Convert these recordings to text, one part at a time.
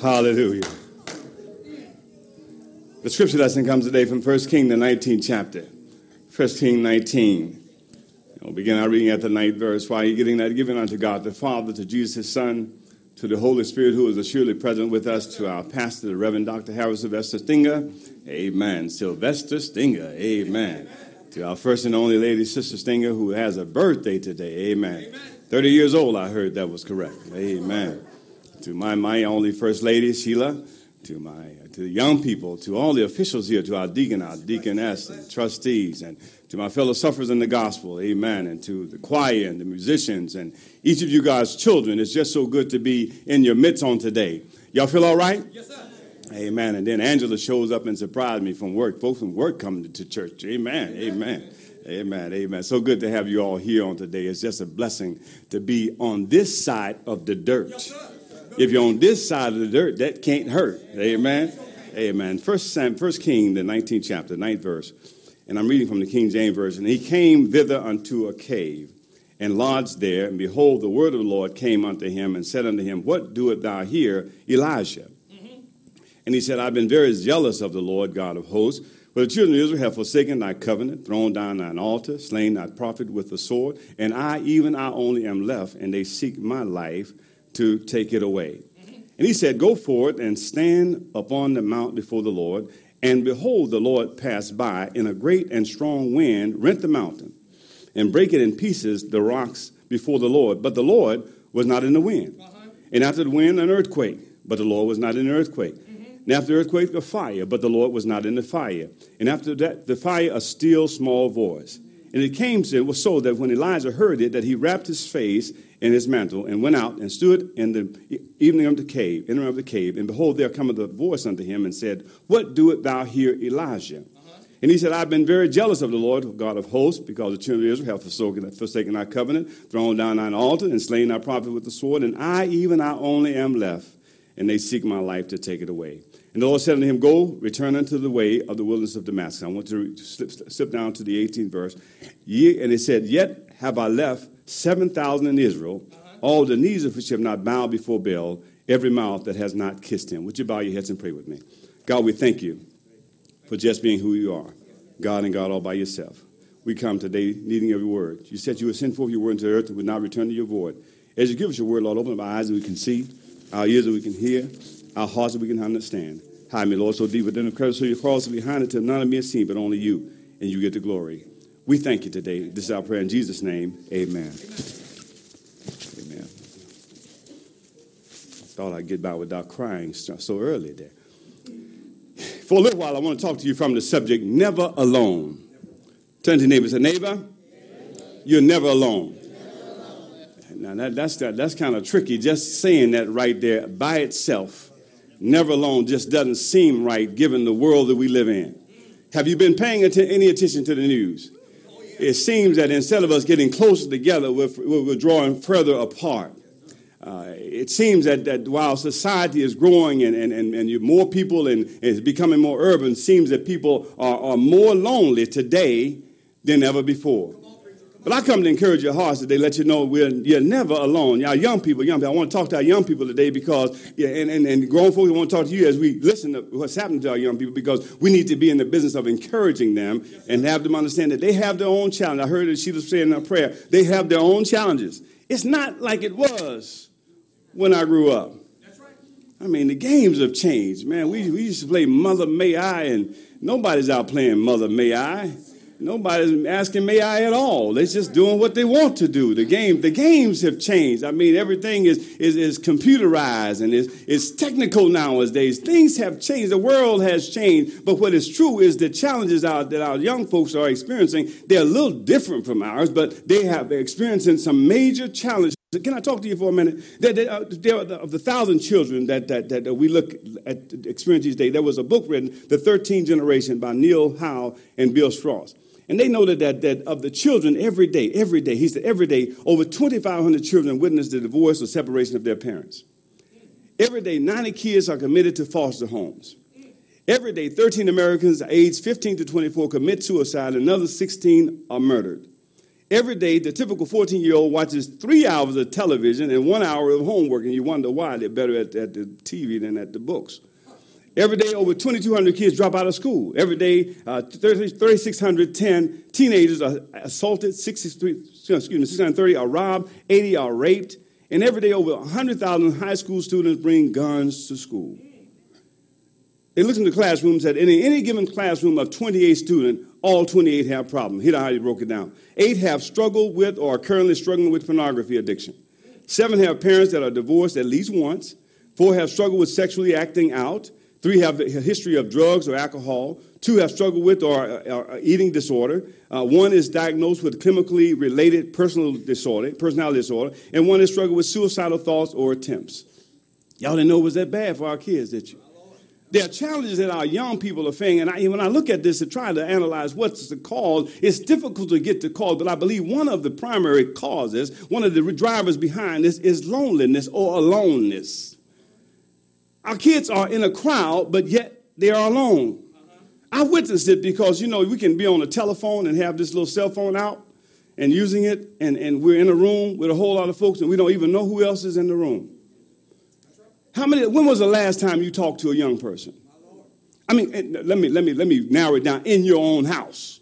Hallelujah. The scripture lesson comes today from 1 Kings, the 19th chapter. 1 Kings 19. We'll begin our reading at the 9th verse. While you're getting that, giving unto God the Father, to Jesus his Son, to the Holy Spirit, who is surely present with us, to our pastor, the Reverend Dr. Harold Sylvester Stinger. Amen. Sylvester Stinger. Amen. To our first and only lady, Sister Stinger, who has a birthday today. Amen. 30 years old, I heard that was correct. Amen. To my only first lady, Sheila, to the young people, to all the officials here, to our deacon, our deaconess, and trustees, and to my fellow sufferers in the gospel, amen, and to the choir and the musicians, and each of you guys' children. It's just so good to be in your midst on today. Y'all feel all right? Yes, sir. Amen. And then Angela shows up and surprised me from work. Folks from work coming to church. Amen. Amen. Amen. Amen. So good to have you all here on today. It's just a blessing to be on this side of the dirt. Yes, sir. If you're on this side of the dirt, that can't hurt. Amen. Amen. First King, the 19th chapter, 9th verse. And I'm reading from the King James Version. He came thither unto a cave and lodged there. And behold, the word of the Lord came unto him and said unto him, What doest thou here, Elijah? And he said, I've been very jealous of the Lord God of hosts. For the children of Israel have forsaken thy covenant, thrown down thine altar, slain thy prophet with the sword. And I only am left, and they seek my life to take it away. And he said, Go forth and stand upon the mount before the Lord. And behold, the Lord passed by in a great and strong wind, rent the mountain, and break it in pieces, the rocks before the Lord. But the Lord was not in the wind. And after the wind, an earthquake. But the Lord was not in the earthquake. And after the earthquake, a fire. But the Lord was not in the fire. And after that, the fire, a still small voice. And it came to, it was so that when Elijah heard it, that he wrapped his face in his mantle and went out and stood in the evening of the cave, entering of the cave. And behold, there cometh a voice unto him and said, What doest thou here, Elijah? And he said, I've been very jealous of the Lord, God of hosts, because the children of Israel have forsaken thy covenant, thrown down thine altar, and slain thy prophet with the sword. And I only am left, and they seek my life to take it away. And the Lord said unto him, Go, return unto the way of the wilderness of Damascus. I want to slip down to the 18th verse. And it said, Yet have I left 7,000 in Israel, all the knees of which have not bowed before Baal, every mouth that has not kissed him. Would you bow your heads and pray with me? God, we thank you for just being who you are, God and God all by yourself. We come today needing every word. You said you would send forth your word into the earth and would not return to your void. As you give us your word, Lord, open up our eyes that we can see, our ears that we can hear, our hearts that we can understand. Hide me, Lord, so deep within the crevice of your cross behind it till none of me is seen, but only you, and you get the glory. We thank you today. This is our prayer in Jesus' name. Amen. Amen. Thought I'd get by without crying so early there. For a little while, I want to talk to you from the subject, never alone. Turn to your neighbor and say, Neighbor, you're never alone. Now, that's kind of tricky, just saying that right there by itself. Never alone just doesn't seem right given the world that we live in. Have you been paying any attention to the news? It seems that instead of us getting closer together, we're drawing further apart. It seems that while society is growing and more people and is becoming more urban, it seems that people are more lonely today than ever before. But I come to encourage your hearts today, let you know you're never alone. Y'all young people, I want to talk to our young people today because, and grown folks, I want to talk to you as we listen to what's happening to our young people because we need to be in the business of encouraging them and have them understand that they have their own challenge. I heard it, she was saying in her prayer, they have their own challenges. It's not like it was when I grew up. That's right. I mean, the games have changed, man. We used to play Mother May I, and nobody's out playing Mother May I. Nobody's asking may I at all. They're just doing what they want to do. The games have changed. I mean, everything is computerized and it's technical nowadays. Things have changed. The world has changed. But what is true is the challenges that our young folks are experiencing, they're a little different from ours, but they're experiencing some major challenges. Can I talk to you for a minute? Of the 1,000 children that we look at experience these days, there was a book written, The 13th Generation, by Neil Howe and Bill Strauss. And they noted that of the children every day, he said every day, over 2,500 children witness the divorce or separation of their parents. Every day, 90 kids are committed to foster homes. Every day, 13 Americans aged 15 to 24 commit suicide, and another 16 are murdered. Every day, the typical 14-year-old watches 3 hours of television and 1 hour of homework, and you wonder why they're better at the TV than at the books. Every day, over 2,200 kids drop out of school. Every day, 3,610 teenagers are assaulted, 630 are robbed, 80 are raped, and every day, over 100,000 high school students bring guns to school. They looked in the classrooms at any given classroom of 28 students, all 28 have problems. Here's how he broke it down. 8 have struggled with or are currently struggling with pornography addiction. 7 have parents that are divorced at least once. 4 have struggled with sexually acting out. 3 have a history of drugs or alcohol. 2 have struggled with or eating disorder. 1 is diagnosed with chemically related personality disorder. And 1 has struggled with suicidal thoughts or attempts. Y'all didn't know it was that bad for our kids, did you? There are challenges that our young people are facing, and when I look at this and try to analyze what's the cause, it's difficult to get the cause, but I believe one of the primary causes, one of the drivers behind this is loneliness or aloneness. Our kids are in a crowd, but yet they are alone. I witnessed it because, we can be on a telephone and have this little cell phone out and using it, and we're in a room with a whole lot of folks, and we don't even know who else is in the room. When was the last time you talked to a young person? I mean, let me narrow it down. In your own house.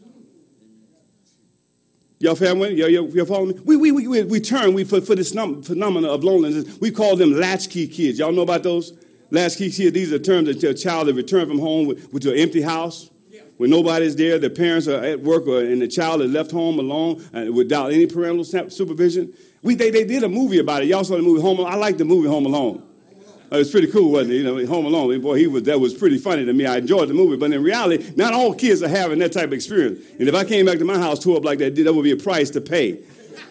Y'all following me? We turn for this phenomena of loneliness. We call them latchkey kids. Y'all know about those latchkey kids? These are terms that a child that returned from home with an empty house, when nobody's there, the parents are at work, and the child is left home alone without any parental supervision. They did a movie about it. Y'all saw the movie Home Alone? I like the movie Home Alone. It was pretty cool, wasn't it? Home Alone. Boy, that was pretty funny to me. I enjoyed the movie. But in reality, not all kids are having that type of experience. And if I came back to my house tore up like that, that would be a price to pay.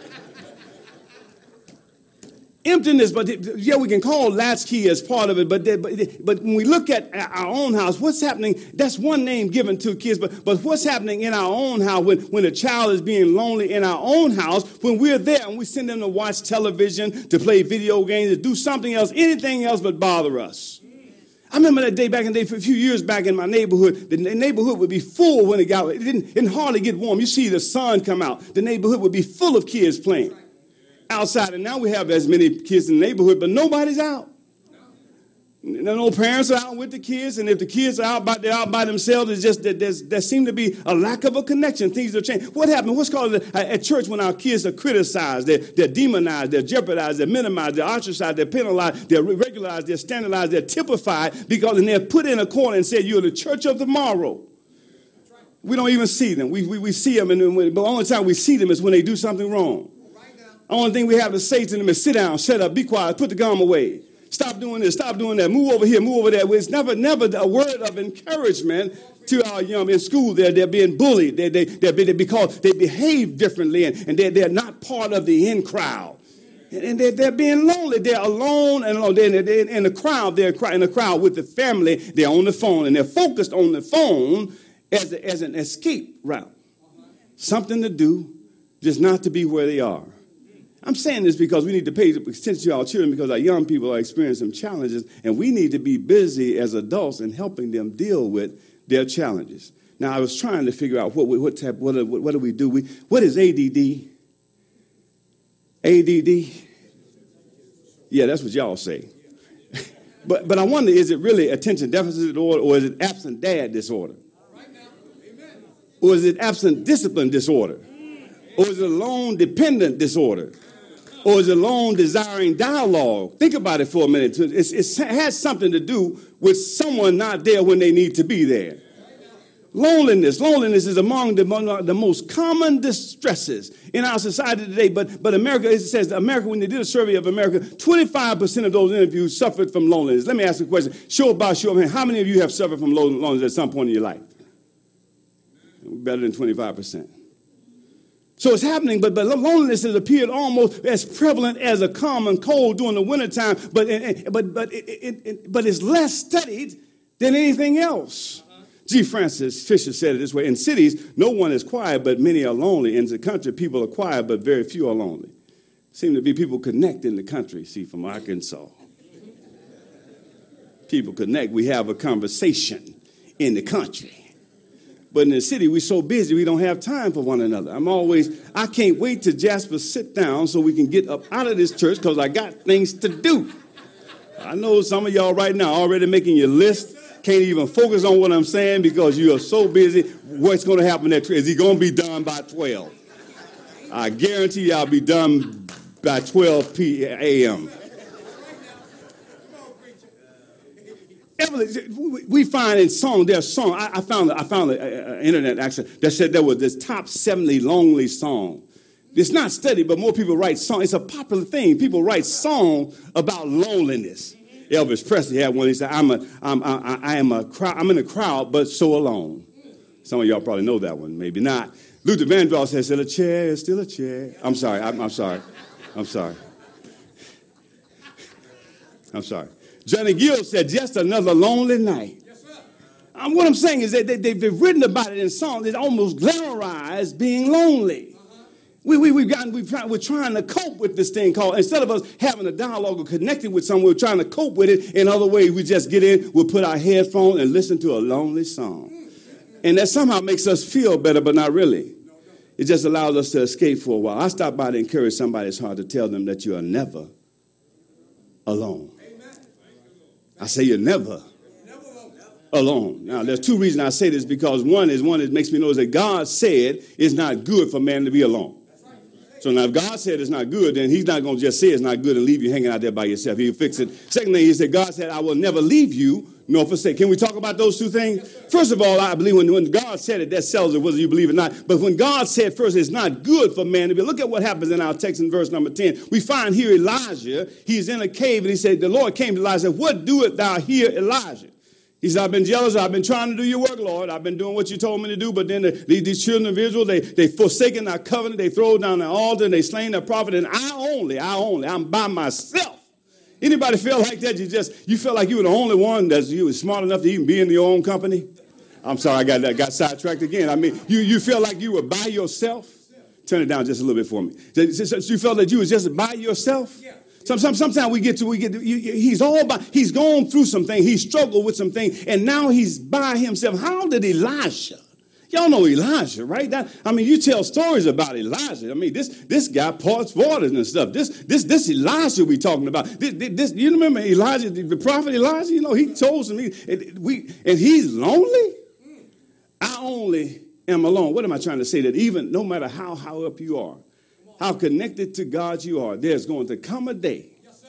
Emptiness, but we can call latchkey as part of it. But when we look at our own house, what's happening? That's one name given to kids. But what's happening in our own house when a child is being lonely in our own house, when we're there and we send them to watch television, to play video games, to do something else, anything else but bother us. I remember that day back in the day, a few years back in my neighborhood, the neighborhood would be full when it didn't hardly get warm. You see the sun come out. The neighborhood would be full of kids playing outside, and now we have as many kids in the neighborhood, but nobody's out. No parents are out with the kids, and if the kids are they're out by themselves. It's just that there seems to be a lack of a connection. Things are changing. What happened? What's called at church when our kids are criticized, they're demonized, they're jeopardized, they're minimized, they're ostracized, they're penalized, they're regularized, they're standardized, they're typified, and they're put in a corner and said, you're the church of tomorrow. We don't even see them. We see them, but the only time we see them is when they do something wrong. The only thing we have to say to them is sit down, shut up, be quiet, put the gum away. Stop doing this, stop doing that, move over here, move over there. It's never a word of encouragement to our young in school. They're being bullied because they behave differently, and they're not part of the in crowd. And they're being lonely. They're alone and alone. They're in the crowd. They're in the crowd with the family. They're on the phone, and they're focused on the phone as an escape route. Something to do, just not to be where they are. I'm saying this because we need to pay attention to our children, because our young people are experiencing some challenges, and we need to be busy as adults in helping them deal with their challenges. Now, I was trying to figure out what do we do? What is ADD? ADD? Yeah, that's what y'all say. But I wonder, is it really attention deficit disorder, or is it absent dad disorder? Or is it absent discipline disorder? Or is it alone dependent disorder? Or is it alone desiring dialogue? Think about it for a minute. It has something to do with someone not there when they need to be there. Loneliness is among the most common distresses in our society today. But America, it says America, when they did a survey of America, 25% of those interviews suffered from loneliness. Let me ask you a question. Show of hands, how many of you have suffered from loneliness at some point in your life? Better than 25%. So it's happening, but loneliness has appeared almost as prevalent as a common cold during the wintertime, but it's less studied than anything else. G. Francis Fisher said it this way: in cities, no one is quiet, but many are lonely. In the country, people are quiet, but very few are lonely. Seem to be people connect in the country, see, from Arkansas. People connect. We have a conversation in the country. But in the city, we're so busy, we don't have time for one another. I can't wait till Jasper sit down so we can get up out of this church because I got things to do. I know some of y'all right now already making your list. Can't even focus on what I'm saying because you are so busy. What's going to happen at 12? Is he going to be done by 12? I guarantee you I'll be done by 12 p.m. We find in song, there's song. I found an internet actually that said there was this top 70 lonely song. It's not studied, but more people write song. It's a popular thing. People write song about loneliness. Elvis Presley had one. He said, I'm in a crowd, but so alone. Some of y'all probably know that one, maybe not. Luther Vandross said, still a chair, still a chair. I'm sorry. Johnny Gill said, just another lonely night. Yes, sir. What I'm saying is that they've written about it in songs. It almost glamorized being lonely. We're trying to cope with this thing called, instead of us having a dialogue or connecting with someone, we're trying to cope with it in other ways. We just get in, we'll put our headphones and listen to a lonely song. And that somehow makes us feel better, but not really. It just allows us to escape for a while. I stopped by to encourage somebody's heart to tell them that you are never alone. I say you're never alone. Now, there's two reasons I say this, because one is it makes me know that God said it's not good for man to be alone. So now if God said it's not good, then he's not going to just say it's not good and leave you hanging out there by yourself. He'll fix it. Second thing, he said, God said, I will never leave you nor forsake. Can we talk about those two things? First of all, I believe when God said it, that sells it whether you believe it or not. But when God said first, it's not good for man to be. Look at what happens in our text in verse number 10. We find here Elijah. He's in a cave, and he said, the Lord came to Elijah and said, what doest thou here, Elijah? He said, I've been jealous. I've been trying to do your work, Lord. I've been doing what you told me to do. But then these children of Israel, they forsaken our covenant. They throw down their altar, and they slain their prophet. And I'm by myself. Anybody feel like that? You feel like you were the only one you were smart enough to even be in your own company? I'm sorry, I got sidetracked again. I mean, you feel like you were by yourself? Turn it down just a little bit for me. So you felt that you was just by yourself? Yeah. Sometimes he's gone through something. He struggled with something, and now he's by himself. How did Elisha? Y'all know Elijah, right? You tell stories about Elijah. I mean, this guy parts waters and stuff. This Elijah we talking about. You remember Elijah, the prophet Elijah? You know, he told me, and he's lonely. I only am alone. What am I trying to say? That even no matter how high up you are, how connected to God you are, there's going to come a day,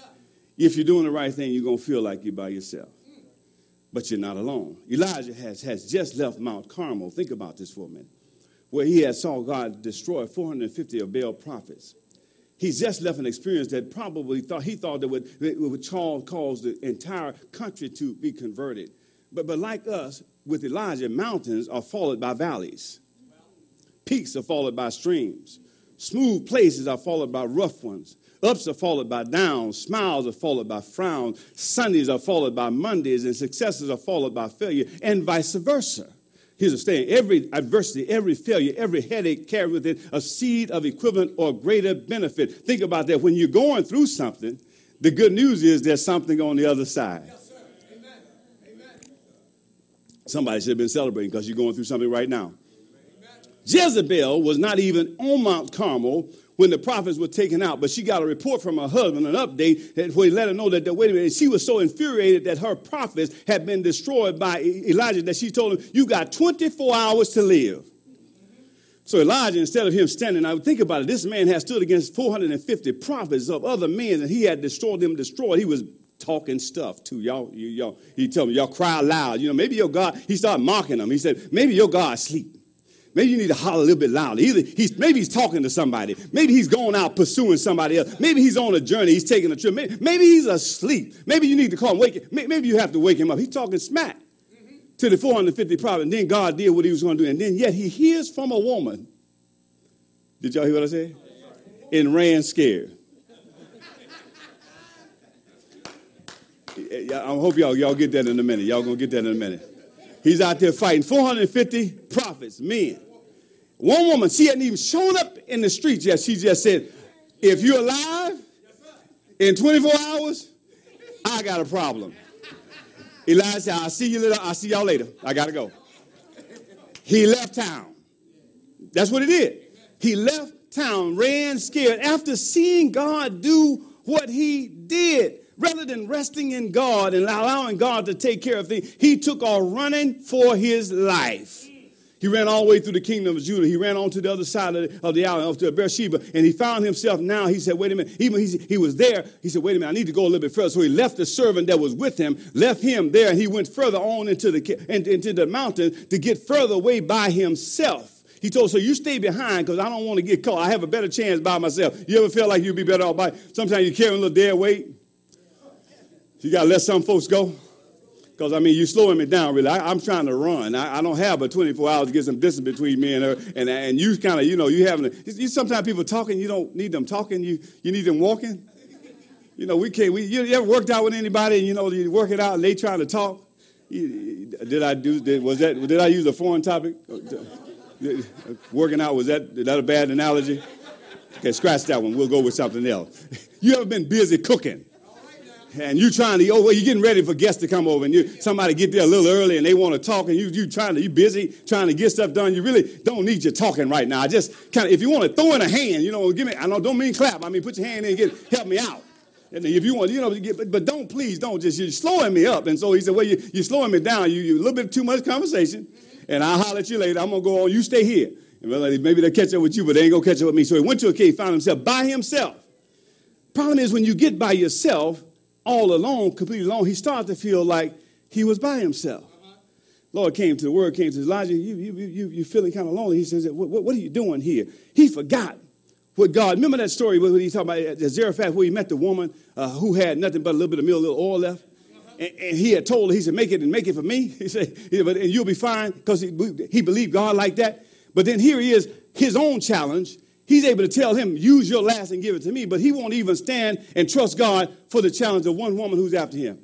if you're doing the right thing, you're going to feel like you're by yourself. But you're not alone. Elijah has just left Mount Carmel. Think about this for a minute. Where he had saw God destroy 450 of Baal prophets. He's just left an experience that probably he thought that would cause the entire country to be converted. But like us, with Elijah, mountains are followed by valleys. Peaks are followed by streams. Smooth places are followed by rough ones. Ups are followed by downs. Smiles are followed by frowns. Sundays are followed by Mondays. And successes are followed by failure, and vice versa. Here's the saying. Every adversity, every failure, every headache carries with it a seed of equivalent or greater benefit. Think about that. When you're going through something, the good news is there's something on the other side. Yes, sir. Amen. Amen. Somebody should have been celebrating because you're going through something right now. Jezebel was not even on Mount Carmel when the prophets were taken out, but she got a report from her husband, an update, where he let her know that, wait a minute, she was so infuriated that her prophets had been destroyed by Elijah that she told him, you got 24 hours to live. So Elijah, instead of him standing, I would think about it, this man had stood against 450 prophets of other men, and he had destroyed. He was talking stuff too. Y'all, he told me, y'all cry loud. Maybe your God, he started mocking them. He said, maybe your God's asleep. Maybe you need to holler a little bit louder. Maybe he's talking to somebody. Maybe he's going out pursuing somebody else. Maybe he's on a journey. He's taking a trip. Maybe he's asleep. Maybe you need to call him. Maybe you have to wake him up. He's talking smack to the 450 prophets. And then God did what he was going to do. And then yet he hears from a woman. Did y'all hear what I said? And ran scared. I hope y'all get that in a minute. Y'all going to get that in a minute. He's out there fighting 450 prophets, men. One woman, she hadn't even shown up in the streets yet. She just said, if you're alive in 24 hours, I got a problem. Elijah said, I'll see y'all later. I got to go. he left town. That's what he did. He left town, ran scared after seeing God do what he did. Rather than resting in God and allowing God to take care of things, he took off running for his life. He ran all the way through the kingdom of Judah. He ran on to the other side of the island, to Beersheba, and he found himself now. He said, wait a minute. He was there. He said, wait a minute, I need to go a little bit further. So he left the servant that was with him, left him there, and he went further on into the mountain to get further away by himself. He told, so you stay behind because I don't want to get caught. I have a better chance by myself. You ever feel like you'd be better off by? Sometimes you're carrying a little dead weight. You got to let some folks go. Because, I mean, you're slowing me down, really. I'm trying to run. I don't have but 24 hours to get some distance between me and her. And you kind of, you having sometimes people talking, you don't need them talking. You need them walking. We can't. You ever worked out with anybody and, you work it out and they trying to talk? Did I use a foreign topic? Working out, is that a bad analogy? Okay, scratch that one. We'll go with something else. You ever been busy cooking? And you trying to, you're getting ready for guests to come over, and somebody get there a little early, and they want to talk, and you busy trying to get stuff done. You really don't need your talking right now. Just kind of, if you want to throw in a hand, give me. Don't mean clap. I mean put your hand in and help me out. And if you want, but please don't. You're slowing me up. And so he said, well, you're slowing me down. You a little bit too much conversation, and I'll holler at you later. I'm gonna go on. You stay here. And maybe they'll catch up with you, but they ain't gonna catch up with me. So he went to a cave, found himself by himself. Problem is, when you get by yourself, all alone, completely alone, he started to feel like he was by himself. Lord came to Elijah, you feeling kind of lonely. He says, what are you doing here? He forgot what God, remember that story where he talked about Zarephath, where he met the woman who had nothing but a little bit of meal, a little oil left. And he had told her, he said, make it for me. He said, and you'll be fine, because he believed God like that. But then here he is, his own challenge. He's able to tell him, use your last and give it to me. But he won't even stand and trust God for the challenge of one woman who's after him.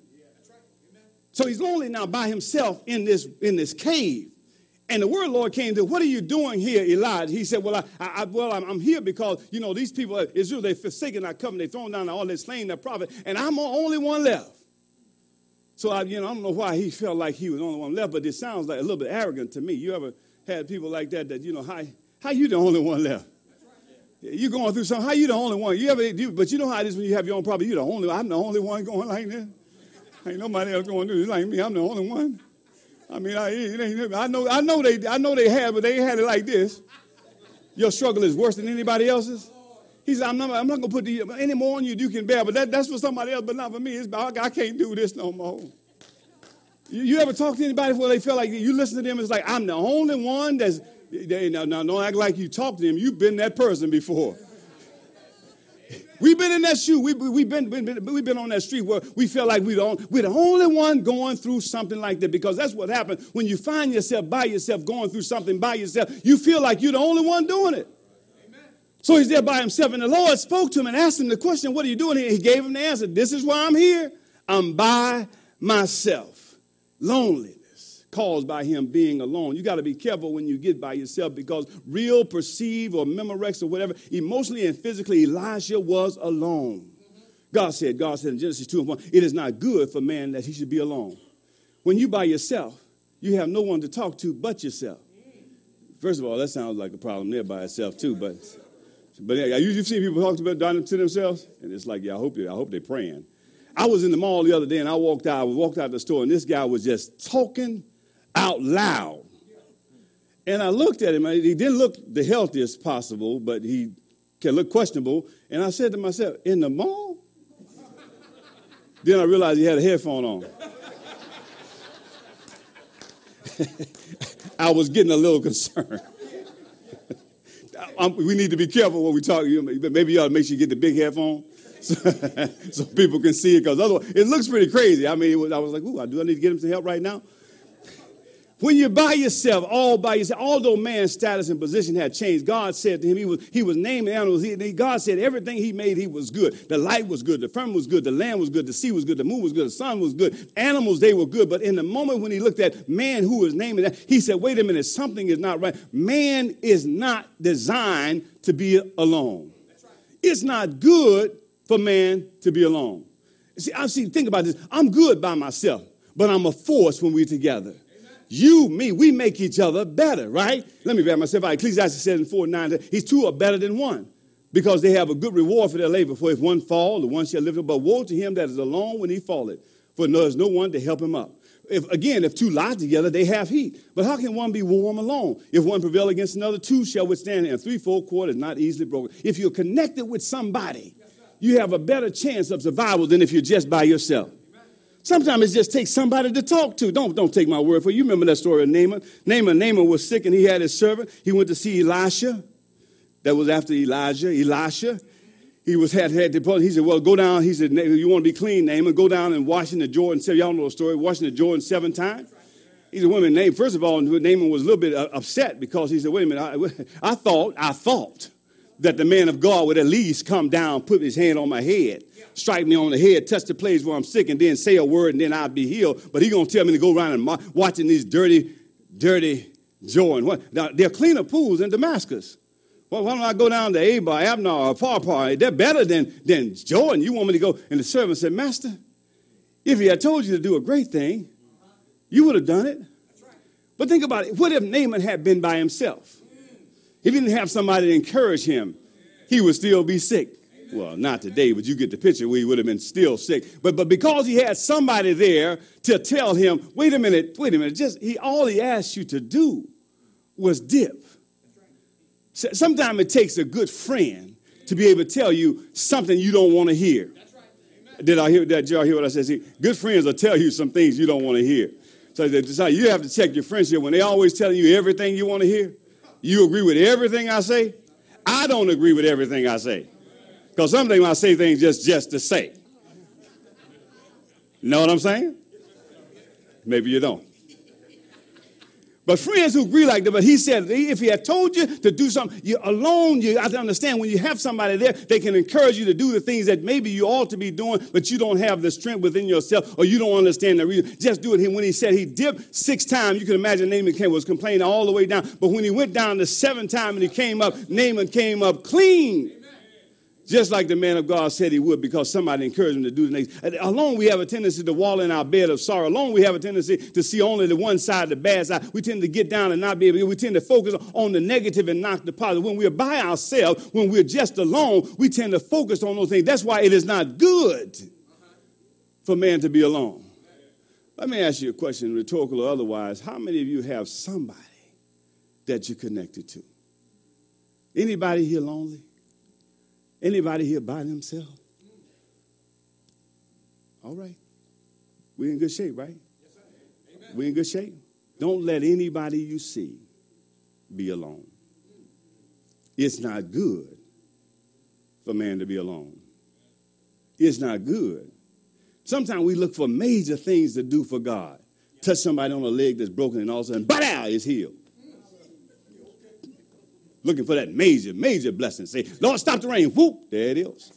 So he's lonely now by himself in this cave. And the word Lord came to, what are you doing here, Elijah? He said, I'm here because, these people, Israel, they've forsaken our covenant. They've thrown down all, they've slain their prophet. And I'm the only one left. So, I don't know why he felt like he was the only one left, but it sounds like a little bit arrogant to me. You ever had people like that, how you the only one left? You're going through something. How you the only one? But you know how it is when you have your own problem. I'm the only one going like this. Ain't nobody else going to do this like me. I'm the only one. I mean, I know they had, but they had it like this. Your struggle is worse than anybody else's. He said, I'm not going to put any more on you can bear, but that's for somebody else, but not for me. I can't do this no more. You ever talk to anybody where they feel like you listen to them, it's like, I'm the only one that's, don't act like you talk to them. You've been that person before. We've been in that shoe. We've been on that street where we feel like we're the only one going through something like that, because that's what happens when you find yourself by yourself going through something by yourself. You feel like you're the only one doing it. Amen. So he's there by himself, and the Lord spoke to him and asked him the question, what are you doing here? He gave him the answer. This is why I'm here. I'm by myself. Lonely. Caused by him being alone. You got to be careful when you get by yourself, because real, perceive, or Memorex or whatever, emotionally and physically, Elijah was alone. God said in Genesis 2:1, it is not good for man that he should be alone. When you by yourself, you have no one to talk to but yourself. First of all, that sounds like a problem there by itself too, but you've seen people talk to themselves, and it's like, I hope they're praying. I was in the mall the other day, and I walked out the store, and this guy was just talking out loud. And I looked at him. He didn't look the healthiest possible, but he can look questionable. And I said to myself, in the mall? Then I realized he had a headphone on. I was getting a little concerned. We need to be careful when we talk. Maybe you ought to make sure you get the big headphone so people can see it, because otherwise it looks pretty crazy. I mean, I was like, do I need to get him some help right now? When you're by yourself, all by yourself, although man's status and position had changed, God said to him, he was naming animals. God said everything he made, he was good. The light was good. The firmament was good. The land was good. The sea was good. The moon was good. The sun was good. Animals, they were good. But in the moment when he looked at man who was naming that, he said, wait a minute, something is not right. Man is not designed to be alone. Right. It's not good for man to be alone. See, think about this. I'm good by myself, but I'm a force when we're together. You, me, we make each other better, right? Let me back myself out. Ecclesiastes says in 4:9, he's two are better than one because they have a good reward for their labor. For if one fall, the one shall lift up. But woe to him that is alone when he falleth, for there is no one to help him up. If two lie together, they have heat. But how can one be warm alone? If one prevail against another, two shall withstand, and a threefold cord is not easily broken. If you're connected with somebody, you have a better chance of survival than if you're just by yourself. Sometimes it just takes somebody to talk to. Don't take my word for it. You remember that story of Naaman. Naaman was sick, and he had his servant. He went to see Elisha. That was after Elijah. Elisha. He had to. He said, well, go down. He said, you want to be clean, Naaman? Go down and wash in the Jordan. Y'all know the story. Washing the Jordan 7 times. He said, wait a minute. First of all, Naaman was a little bit upset because he said, wait a minute. I thought that the man of God would at least come down, put his hand on my head, strike me on the head, touch the place where I'm sick, and then say a word, and then I'll be healed. But he's going to tell me to go around and watching these dirty Jordan. Now, there are cleaner pools in Damascus. Well, why don't I go down to Abner or Pharpar? They're better than Jordan. You want me to go? And the servant said, Master, if he had told you to do a great thing, you would have done it. But think about it. What if Naaman had been by himself? If he didn't have somebody to encourage him, he would still be sick. Well, not today, but you get the picture where he would have been still sick. But because he had somebody there to tell him, wait a minute, all he asked you to do was dip. Sometimes it takes a good friend to be able to tell you something you don't want to hear. Did y'all hear what I said? See, good friends will tell you some things you don't want to hear. So you have to check your friendship when they always telling you everything you want to hear. You agree with everything I say? I don't agree with everything I say. Because sometimes I say things just to say. Know what I'm saying? Maybe you don't. But friends who agree like that, but he said, if he had told you to do something, you alone, you have to understand when you have somebody there, they can encourage you to do the things that maybe you ought to be doing, but you don't have the strength within yourself, or you don't understand the reason. Just do it. When he said he dipped 6 times, you can imagine Naaman was complaining all the way down. But when he went down the 7th time and he came up, Naaman came up clean. Just like the man of God said he would, because somebody encouraged him to do the next. Alone, we have a tendency to wallow in our bed of sorrow. Alone, we have a tendency to see only the one side, the bad side. We tend to get down and not be able to. We tend to focus on the negative and not the positive. When we're by ourselves, when we're just alone, we tend to focus on those things. That's why it is not good for man to be alone. Let me ask you a question, rhetorical or otherwise. How many of you have somebody that you're connected to? Anybody here lonely? Anybody here by themselves? All right. We're in good shape, right? Yes, sir. We're in good shape. Don't let anybody you see be alone. It's not good for man to be alone. It's not good. Sometimes we look for major things to do for God. Touch somebody on a leg that's broken and all of a sudden, ba-da, it's healed. Looking for that major blessing. Say, Lord, stop the rain. Whoop, there it is.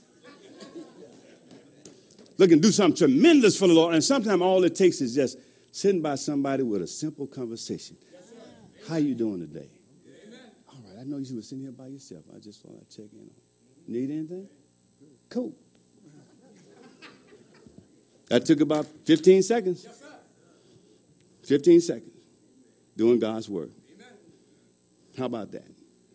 Looking to do something tremendous for the Lord. And sometimes all it takes is just sitting by somebody with a simple conversation. How you doing today? All right, I know you were sitting here by yourself. I just thought I'd check in on you. Need anything? Cool. That took about 15 seconds. 15 seconds. Doing God's work. How about that?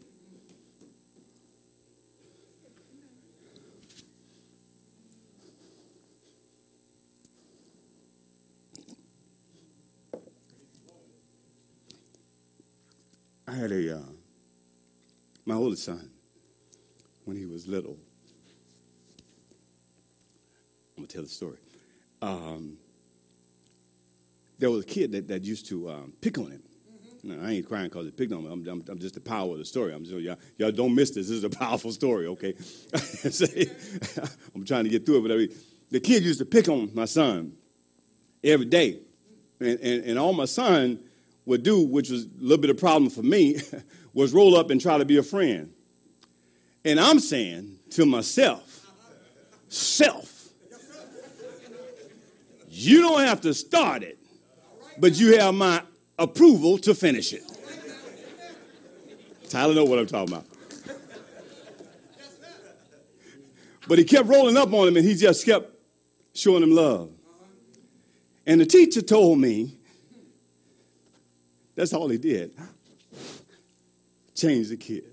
I had my oldest son, when he was little. I'm going to tell the story. There was a kid that used to pick on him. I ain't crying because he picked on me. I'm just the power of the story. I'm just, y'all don't miss this. This is a powerful story, okay? I'm trying to get through it. But the kid used to pick on my son every day. And all my son would do, which was a little bit of a problem for me, was roll up and try to be a friend. And I'm saying to myself, you don't have to start it, but you have my approval to finish it. Tyler know what I'm talking about. But he kept rolling up on him, and he just kept showing him love. And the teacher told me, That's all he did. Change the kid.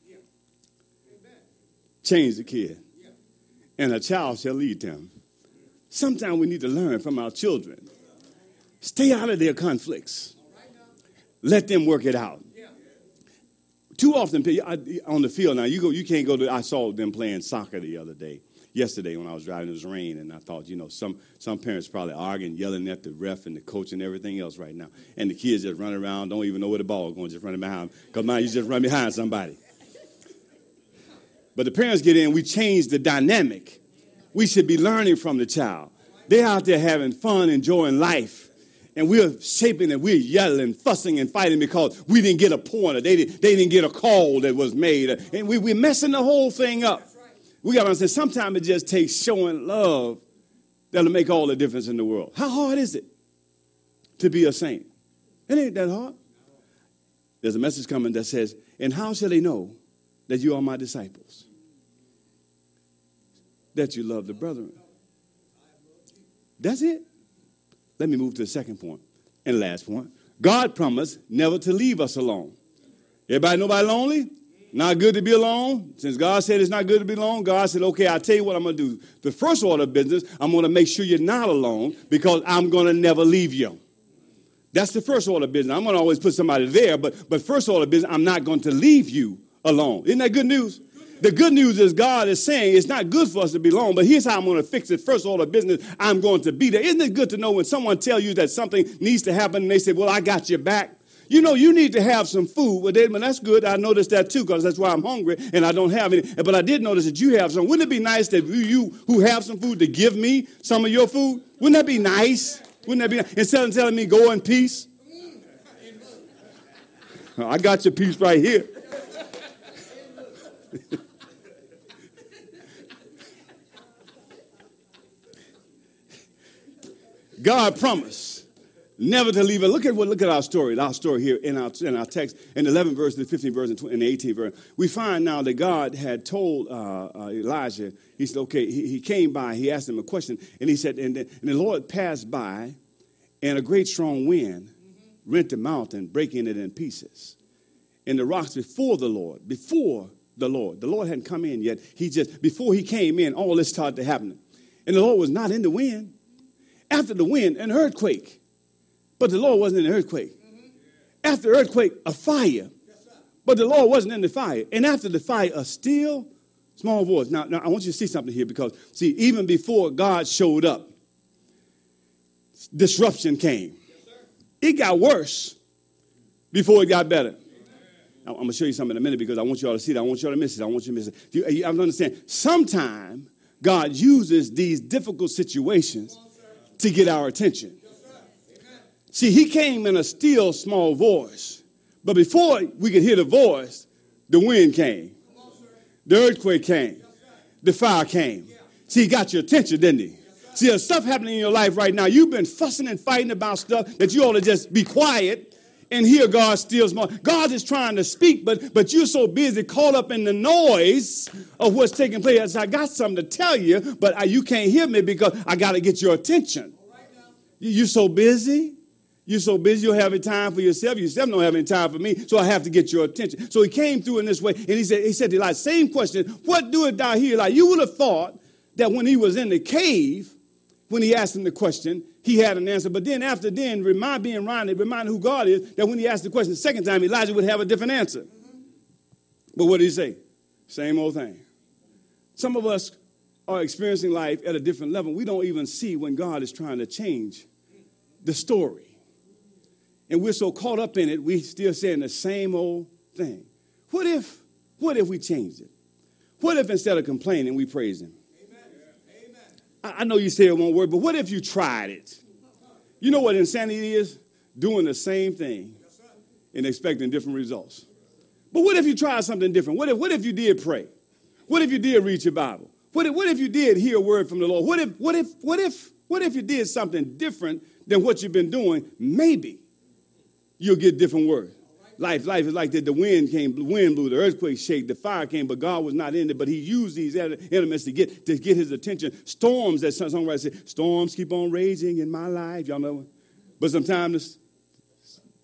Change the kid. And a child shall lead them. Sometimes we need to learn from our children. Stay out of their conflicts. Let them work it out. Too often on the field now, you can't go to. I saw them playing soccer yesterday when I was driving. It was rain, and I thought, some parents probably arguing, yelling at the ref and the coach and everything else right now. And the kids just run around, don't even know where the ball is going, just running behind. Because now you just run behind somebody. But the parents get in, we change the dynamic. We should be learning from the child. They're out there having fun, enjoying life. And we're shaping it. We're yelling, fussing, and fighting because we didn't get a point or they didn't get a call that was made. And we're messing the whole thing up. We got to understand sometimes it just takes showing love that'll make all the difference in the world. How hard is it to be a saint? It ain't that hard. There's a message coming that says, and how shall they know that you are my disciples? That you love the brethren. That's it. Let me move to the second point and last point. God promised never to leave us alone. Everybody, nobody lonely? Not good to be alone? Since God said it's not good to be alone, God said, okay, I'll tell you what I'm going to do. The first order of business, I'm going to make sure you're not alone because I'm going to never leave you. That's the first order of business. I'm going to always put somebody there, but first order of business, I'm not going to leave you alone. Isn't that good news? The good news is God is saying it's not good for us to be alone, but here's how I'm going to fix it. First order of business, I'm going to be there. Isn't it good to know when someone tells you that something needs to happen and they say, well, I got your back? You know, you need to have some food. Well, that's good. I noticed that too because that's why I'm hungry and I don't have any. But I did notice that you have some. Wouldn't it be nice that you who have some food to give me some of your food? Wouldn't that be nice? Wouldn't that be nice? Instead of telling me go in peace. I got your peace right here. God promised never to leave us. Look at our story here in our text, in the 11th verse, the 15th verse, and the 18th verse. We find now that God had told Elijah, he said, okay, he came by, he asked him a question, and he said, and the Lord passed by, and a great strong wind rent the mountain, breaking it in pieces. And the rocks before the Lord. The Lord hadn't come in yet. Before he came in, all this started to happen. And the Lord was not in the wind. After the wind, an earthquake. But the Lord wasn't in the earthquake. After the earthquake, a fire. But the Lord wasn't in the fire. And after the fire, a still small voice. Now, I want you to see something here because, see, even before God showed up, disruption came. It got worse before it got better. I'm going to show you something in a minute because I want you all to see that. I want you all to miss it. I want you to miss it. You have to understand, sometimes God uses these difficult situations to get our attention. See, he came in a still small voice. But before we could hear the voice, the wind came. The earthquake came. The fire came. See, he got your attention, didn't he? See, there's stuff happening in your life right now. You've been fussing and fighting about stuff that you ought to just be quiet and hear God still small. God is trying to speak, but you're so busy, caught up in the noise of what's taking place. I got something to tell you, but you can't hear me because I got to get your attention. You're so busy. You're so busy, you don't have any time for yourself. Yourself don't have any time for me, so I have to get your attention. So he came through in this way, and he said to Elijah, same question, what doeth thou here, Elijah? You would have thought that when he was in the cave, when he asked him the question, he had an answer. But then after reminding who God is, that when he asked the question the second time, Elijah would have a different answer. But what did he say? Same old thing. Some of us are experiencing life at a different level. We don't even see when God is trying to change the story. And we're so caught up in it, we still saying the same old thing. What if we changed it? What if instead of complaining, we praise him? I know you say it won't work, but what if you tried it? You know what insanity is? Doing the same thing and expecting different results. But what if you tried something different? What if you did pray? What if you did read your Bible? What if you did hear a word from the Lord? What if you did something different than what you've been doing? Maybe you'll get different words. Life is like that. The wind came, the wind blew, the earthquake shake, the fire came, but God was not in it. But he used these elements to get his attention. Storms, that songwriter said, storms keep on raging in my life. Y'all know? But sometimes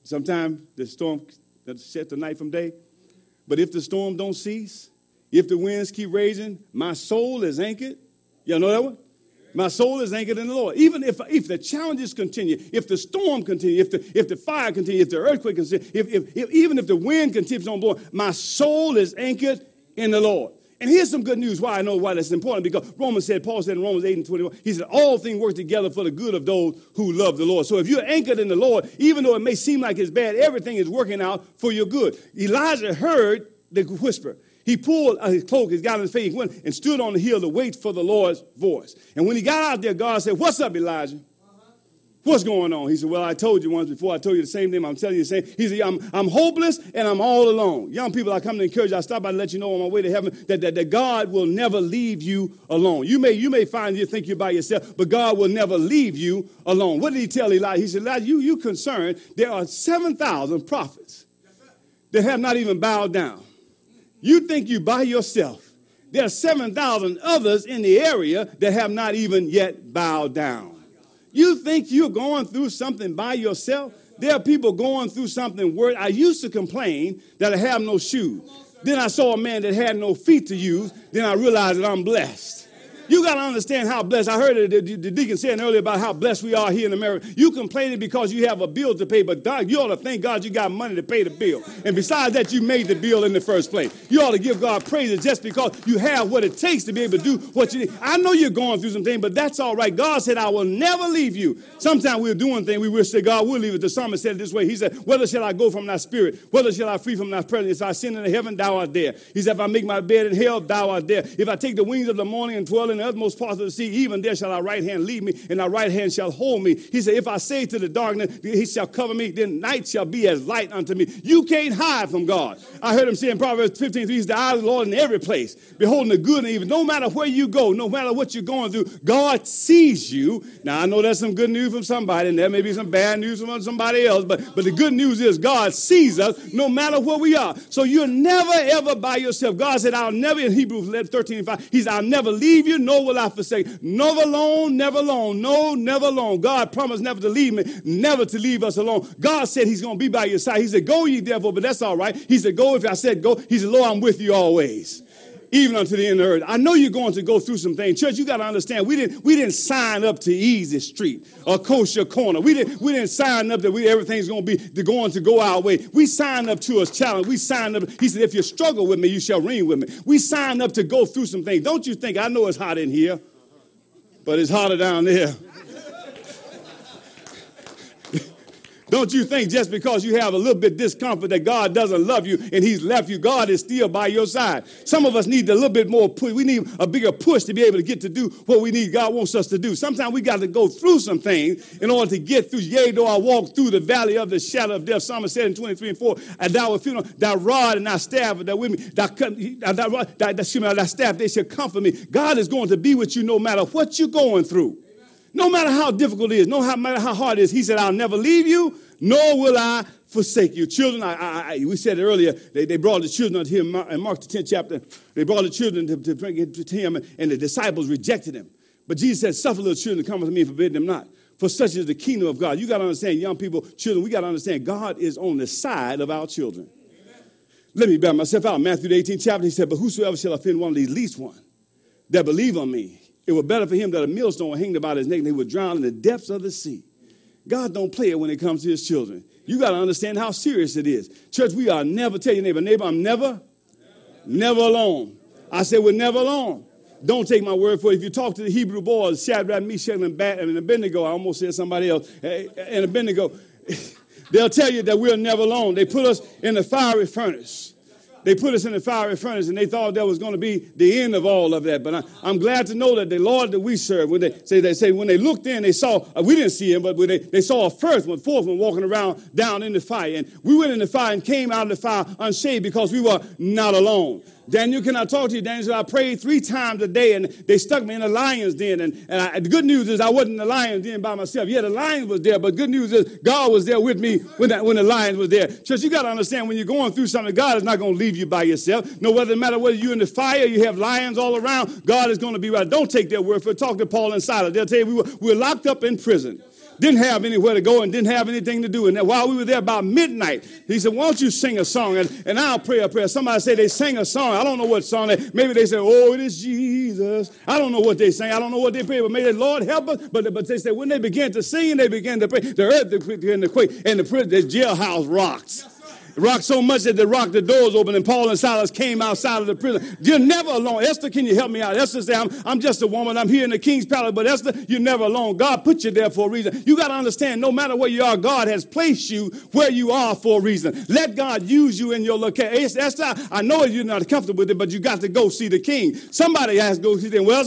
Sometimes the storm sets the night from day. But if the storm don't cease, if the winds keep raging, my soul is anchored. Y'all know that one? My soul is anchored in the Lord. Even if the challenges continue, if the storm continues, if the fire continues, if the earthquake continues, even if the wind continues on board, my soul is anchored in the Lord. And here's some good news why I know why that's important, because Paul said in Romans 8:21, he said, all things work together for the good of those who love the Lord. So if you're anchored in the Lord, even though it may seem like it's bad, everything is working out for your good. Elijah heard the whisper. He pulled his cloak, his got on his face, he went and stood on the hill to wait for the Lord's voice. And when he got out there, God said, what's up, Elijah? What's going on? He said, well, I told you once before. I told you the same thing. I'm telling you the same. He said, I'm hopeless and I'm all alone. Young people, I come to encourage you. I stop by to let you know on my way to heaven that God will never leave you alone. You may find you think you're by yourself, but God will never leave you alone. What did he tell Elijah? He said, Elijah, you concerned there are 7,000 prophets that have not even bowed down. You think you by yourself. There are 7,000 others in the area that have not even yet bowed down. You think you're going through something by yourself? There are people going through something worse. I used to complain that I have no shoes. Then I saw a man that had no feet to use. Then I realized that I'm blessed. You got to understand how blessed. I heard the deacon saying earlier about how blessed we are here in America. You complaining because you have a bill to pay, but God, you ought to thank God you got money to pay the bill. And besides that, you made the bill in the first place. You ought to give God praise just because you have what it takes to be able to do what you need. I know you're going through some things, but that's all right. God said, I will never leave you. Sometimes we're doing things we wish that God would leave it. The psalmist said it this way. He said, whether shall I go from thy spirit? Whether shall I flee from thy presence? If I ascend into heaven, thou art there. He said, if I make my bed in hell, thou art there. If I take the wings of the morning and dwell in the utmost parts of the sea, even there shall thy right hand lead me, and thy right hand shall hold me. He said, if I say to the darkness, he shall cover me, then night shall be as light unto me. You can't hide from God. I heard him say in Proverbs 15:3, he's the eye of the Lord in every place, beholding the good and evil. No matter where you go, no matter what you're going through, God sees you. Now, I know that's some good news from somebody, and there may be some bad news from somebody else, but the good news is God sees us no matter where we are. So you're never, ever by yourself. God said, I'll never, in Hebrews 13:5, he said, I'll never leave you, nor will I forsake. Never alone, never alone. No, never alone. God promised never to leave me, never to leave us alone. God said he's going to be by your side. He said, go ye therefore, but that's all right. He said, go if I said go. He said, Lord, I'm with you always, even unto the end of the earth. I know you're going to go through some things. Church, you got to understand, we didn't sign up to Easy Street or Kosher Corner. We didn't sign up that everything's going to go our way. We signed up to a challenge. We signed up. He said, if you struggle with me, you shall reign with me. We signed up to go through some things. Don't you think, I know it's hot in here, but it's hotter down there. Don't you think just because you have a little bit discomfort that God doesn't love you and he's left you, God is still by your side. Some of us need a little bit more push. We need a bigger push to be able to get to do what we need God wants us to do. Sometimes we got to go through some things in order to get through. Yea, though I walk through the valley of the shadow of death, Psalm said in 23:4, and thou will feel thy rod and thy staff that with me, thy staff, they shall comfort me. God is going to be with you no matter what you're going through. No matter how difficult it is, no matter how hard it is, he said, I'll never leave you, nor will I forsake you. Children, we said it earlier, they brought the children unto him in Mark the 10th chapter. They brought the children to bring it to him, and the disciples rejected him. But Jesus said, suffer little children to come unto me and forbid them not. For such is the kingdom of God. You got to understand, young people, children, we got to understand God is on the side of our children. Amen. Let me back myself out. Matthew the 18th chapter, he said, but whosoever shall offend one of these least one that believe on me, it were better for him that a millstone hanged about his neck and he would drown in the depths of the sea. God don't play it when it comes to his children. You got to understand how serious it is. Church, we are never, tell your neighbor, I'm never alone. I said we're never alone. Don't take my word for it. If you talk to the Hebrew boys, Shadrach, Meshach, and Abednego, I almost said somebody else, and Abednego, they'll tell you that we're never alone. They put us in the fiery furnace. They put us in the fiery furnace, and they thought that was going to be the end of all of that. But I'm glad to know that the Lord that we serve, when they say when they looked in, they saw, we didn't see him, but when they saw a fourth one walking around down in the fire. And we went in the fire and came out of the fire unshaved because we were not alone. Daniel, can I talk to you? Daniel said, I prayed 3 times a day, and they stuck me in the lion's den. And the good news is I wasn't in the lion's den by myself. Yeah, the lions was there, but good news is God was there with me when the lions was there. Church, you got to understand, when you're going through something, God is not going to leave you by yourself. No matter whether you're in the fire, you have lions all around, God is going to be right. Don't take their word for it. Talk to Paul and Silas. They'll tell you we were locked up in prison. Didn't have anywhere to go and didn't have anything to do. And while we were there about midnight, he said, why don't you sing a song? And I'll pray a prayer. Somebody said they sang a song. I don't know what song. Maybe they said, oh, it is Jesus. I don't know what they sang. I don't know what they prayed. But maybe the Lord help us. But they said when they began to sing and they began to pray, the earth began to quake and the jailhouse rocked. It rocked so much that the doors open and Paul and Silas came outside of the prison. You're never alone. Esther, can you help me out? Esther said, I'm just a woman. I'm here in the king's palace. But Esther, you're never alone. God put you there for a reason. You got to understand, no matter where you are, God has placed you where you are for a reason. Let God use you in your location. Esther, I know you're not comfortable with it, but you got to go see the king. Somebody has to go see them.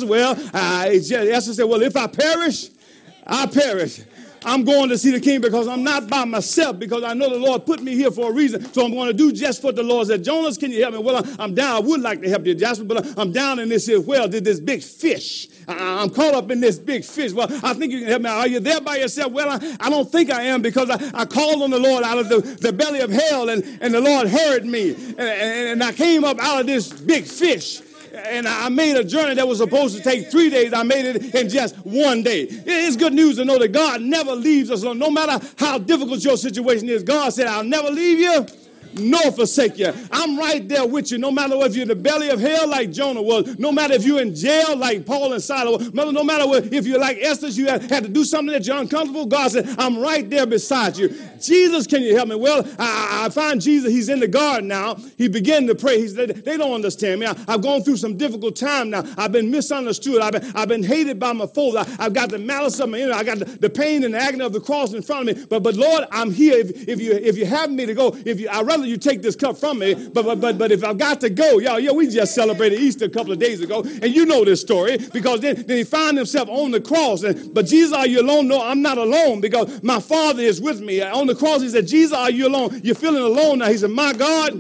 Esther said, well, if I perish, I perish. I'm going to see the king because I'm not by myself, because I know the Lord put me here for a reason. So I'm going to do just what the Lord said. Jonas, can you help me? Well, I'm down. I would like to help you, Jasper, but I'm down in this here well. Did this big fish. I'm caught up in this big fish. Well, I think you can help me. Are you there by yourself? Well, I don't think I am, because I called on the Lord out of the belly of hell, and the Lord heard me. And I came up out of this big fish. And I made a journey that was supposed to take 3 days. I made it in just 1 day. It's good news to know that God never leaves us alone. No matter how difficult your situation is, God said, I'll never leave you nor forsake you. I'm right there with you, no matter if you're in the belly of hell like Jonah was, no matter if you're in jail like Paul and Silas, no matter if you're like Esther, you had to do something that you're uncomfortable. God said, I'm right there beside you. Jesus, can you help me? Well, I find Jesus, he's in the garden now. He began to pray. They don't understand me. I've gone through some difficult time now. I've been misunderstood. I've been hated by my foes. I've got the malice of my enemy. I got the pain and the agony of the cross in front of me. But Lord, I'm here. If you have me to go, I'd rather you take this cup from me, but if I've got to go, we just celebrated Easter a couple of days ago, and you know this story, because then he found himself on the cross, but Jesus, are you alone? No, I'm not alone, because my Father is with me. On the cross, he said, Jesus, are you alone? You're feeling alone now. He said, my God,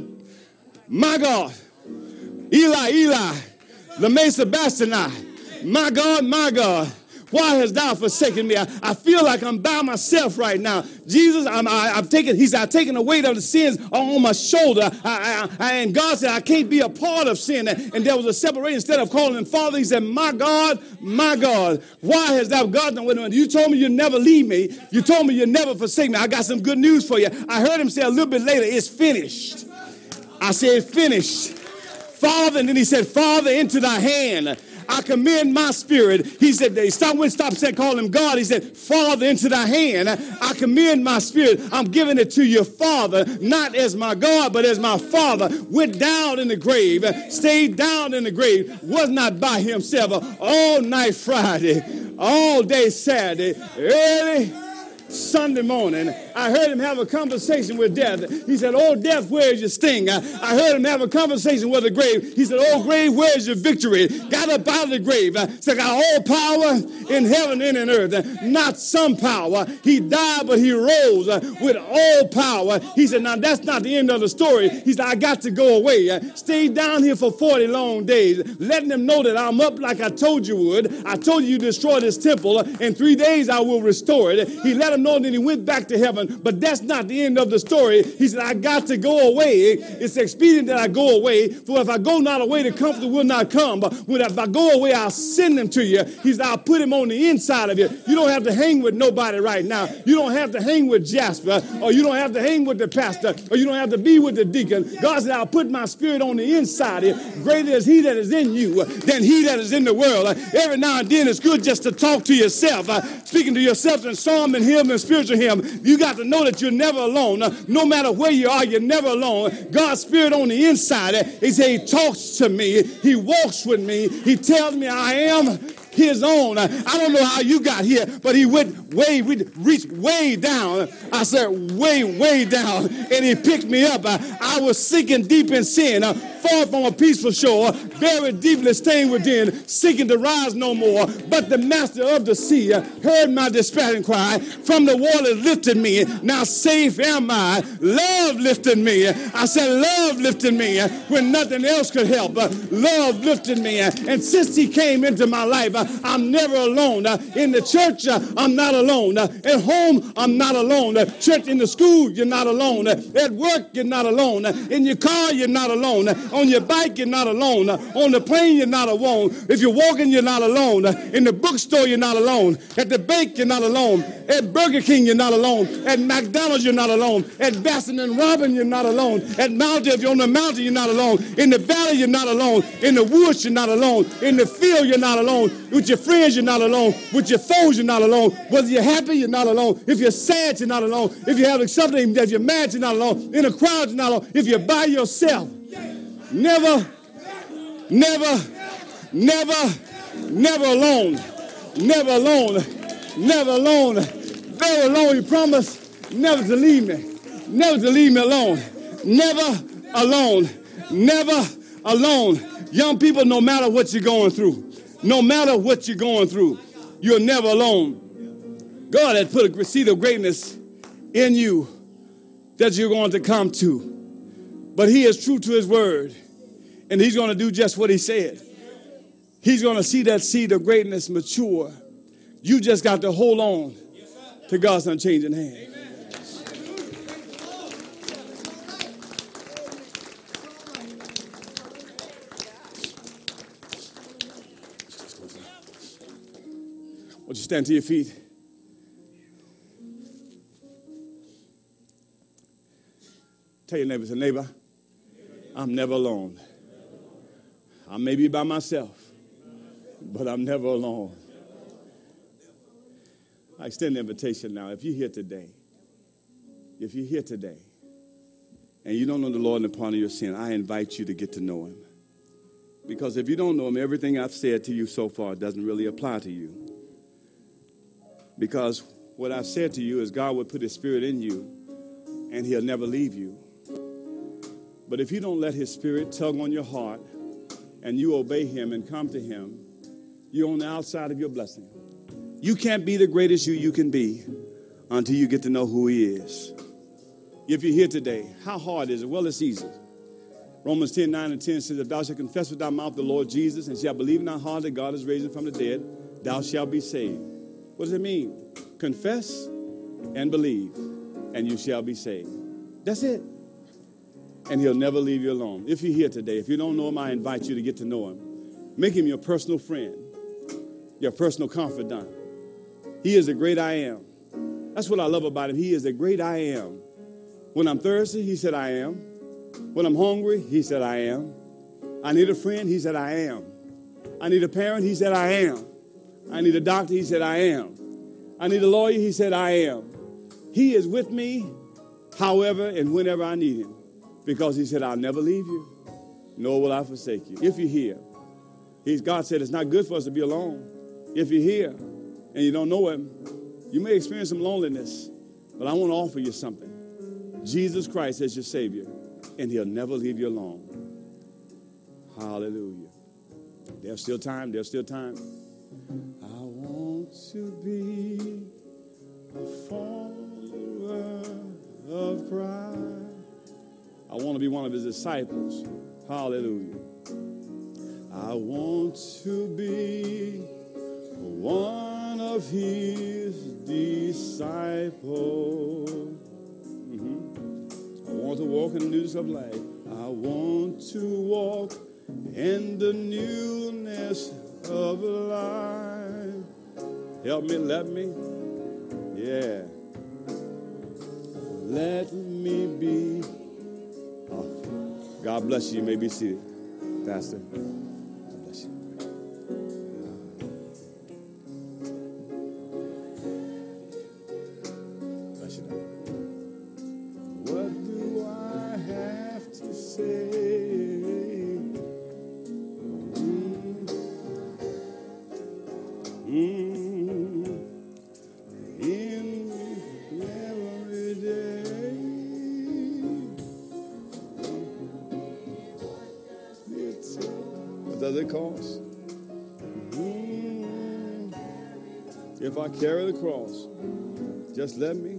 Eli, lama sabachthani, my God, why hast thou forsaken me? I feel like I'm by myself right now. Jesus, I've taken the weight of the sins on my shoulder. And God said, I can't be a part of sin. And there was a separation. Instead of calling him Father, he said, my God, why hast thou God done with me? You told me you'd never leave me. You told me you'd never forsake me. I got some good news for you. I heard him say a little bit later, it's finished. I said, finished. Father, and then he said, Father, into thy hand I commend my spirit. He said, stop saying, call him God. He said, Father, into thy hand I commend my spirit. I'm giving it to your Father, not as my God, but as my Father. Went down in the grave, stayed down in the grave, was not by himself. All night Friday, all day Saturday, early Sunday morning, I heard him have a conversation with death. He said, oh, death, where's your sting? I heard him have a conversation with the grave. He said, oh, grave, where's your victory? Got up out of the grave. Said, got all power in heaven and in earth. Not some power. He died, but he rose with all power. He said, now, that's not the end of the story. He said, I got to go away. Stayed down here for 40 long days, letting them know that I'm up like I told you would. I told you destroy this temple. In 3 days, I will restore it. He let them know that he went back to heaven, but that's not the end of the story. He said, I got to go away. It's expedient that I go away, for if I go not away, the comforter will not come. But if I go away, I'll send him to you. He said, I'll put him on the inside of you. You don't have to hang with nobody right now. You don't have to hang with Jasper, or you don't have to hang with the pastor, or you don't have to be with the deacon. God said, I'll put my spirit on the inside of you. Greater is he that is in you than he that is in the world. Every now and then it's good just to talk to yourself, speaking to yourself in psalm and hymn and spiritual hymn. You got to know that you're never alone. No matter where you are, you're never alone. God's spirit on the inside, he said, he talks to me. He walks with me. He tells me I am his own. I don't know how you got here, but he reached way down. I said, way down. And he picked me up. I was sinking deep in sin, far from a peaceful shore, very deeply stained within, sinking to rise no more. But the master of the sea heard my despairing cry. From the water lifted me. Now safe am I. Love lifted me. I said, love lifted me when nothing else could help. Love lifted me. And since he came into my life, I'm never alone. In the church, I'm not alone. At home, I'm not alone. Church, in the school, you're not alone. At work, you're not alone. In your car, you're not alone. On your bike, you're not alone. On the plane, you're not alone. If you're walking, you're not alone. In the bookstore, you're not alone. At the bank, you're not alone. At Burger King, you're not alone. At McDonald's, you're not alone. At Baskin and Robin, you're not alone. At mountain, if you're on the mountain, you're not alone. In the valley, you're not alone. In the woods, you're not alone. In the field, you're not alone. With your friends, you're not alone. With your foes, you're not alone. Whether you're happy, you're not alone. If you're sad, you're not alone. If you're having something, if you're mad, you're not alone. In a crowd, you're not alone. If you're by yourself, never, never, never, never alone. Never alone. Never alone. Never alone. You promise never to leave me. Never to leave me alone. Never alone. Never alone. Young people, no matter what you're going through, no matter what you're going through, you're never alone. God has put a seed of greatness in you that you're going to come to. But he is true to his word, and he's going to do just what he said. He's going to see that seed of greatness mature. You just got to hold on to God's unchanging hand. Would you stand to your feet? Tell your neighbor, say, neighbor, I'm never alone. I may be by myself, but I'm never alone. I extend the invitation now. If you're here today, and you don't know the Lord and the pardon of your sin, I invite you to get to know him. Because if you don't know him, everything I've said to you so far doesn't really apply to you. Because what I've said to you is God will put his spirit in you, and he'll never leave you. But if you don't let his spirit tug on your heart, and you obey him and come to him, you're on the outside of your blessing. You can't be the greatest you can be until you get to know who he is. If you're here today, how hard is it? Well, it's easy. Romans 10:9-10 says, if thou shalt confess with thy mouth the Lord Jesus and shalt believe in thy heart that God is raised him from the dead, thou shalt be saved. What does it mean? Confess and believe, and you shall be saved. That's it. And he'll never leave you alone. If you're here today, if you don't know him, I invite you to get to know him. Make him your personal friend, your personal confidant. He is the great I am. That's what I love about him. He is the great I am. When I'm thirsty, he said I am. When I'm hungry, he said I am. I need a friend, he said I am. I need a parent, he said I am. I need a doctor, he said I am. I need a lawyer, he said I am. He is with me however and whenever I need him. Because he said, I'll never leave you, nor will I forsake you. If you're here, God said it's not good for us to be alone. If you're here and you don't know him, you may experience some loneliness, but I want to offer you something. Jesus Christ is your Savior, and he'll never leave you alone. Hallelujah. There's still time. There's still time. I want to be a follower of Christ. I want to be one of his disciples. Hallelujah. I want to be one of his disciples. I want to walk in the newness of life. I want to walk in the newness of life. Help me, let me. Yeah. Let me be. God bless you. You may be seated, Pastor. God bless you. Bless you. What do I have to say? Does it cost? If I carry the cross, just let me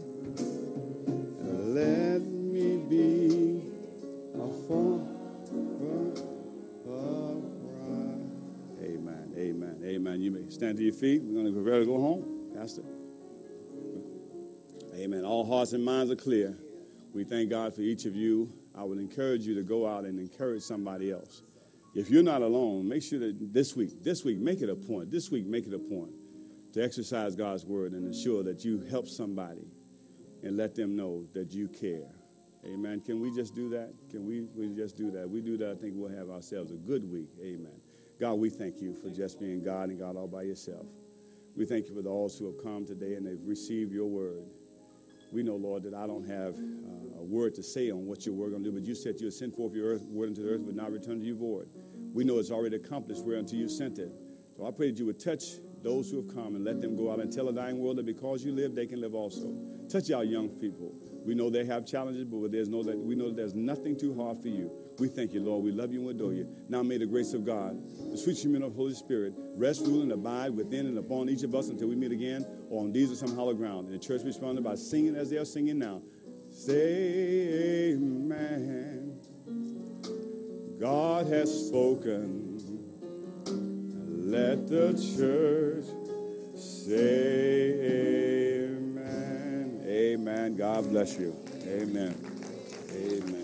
be a follower of Christ. Amen, amen, amen. You may stand to your feet. We're going to prepare to go home, Pastor. Amen. All hearts and minds are clear. We thank God for each of you I would encourage you to go out and encourage somebody else. If you're not alone, make sure that this week, make it a point. This week, make it a point to exercise God's word and ensure that you help somebody and let them know that you care. Amen. Can we just do that? Can we just do that? We do that, I think we'll have ourselves a good week. Amen. God, we thank you for just being God and God all by yourself. We thank you for those who have come today and they've received your word. We know, Lord, that I don't have a word to say on what your word going to do, but you said you would send forth your word into the earth, but not return to you void. We know it's already accomplished whereunto you sent it. So I pray that you would touch those who have come and let them go out and tell a dying world that because you live, they can live also. Touch our young people. We know they have challenges, but we know that there's nothing too hard for you. We thank you, Lord. We love you and adore you. Now may the grace of God, the sweet communion of the Holy Spirit, rest, rule, and abide within and upon each of us until we meet again or on these or some hollow ground. And the church responded by singing as they are singing now. Say amen. God has spoken. Let the church say amen. Amen. God bless you. Amen. Amen.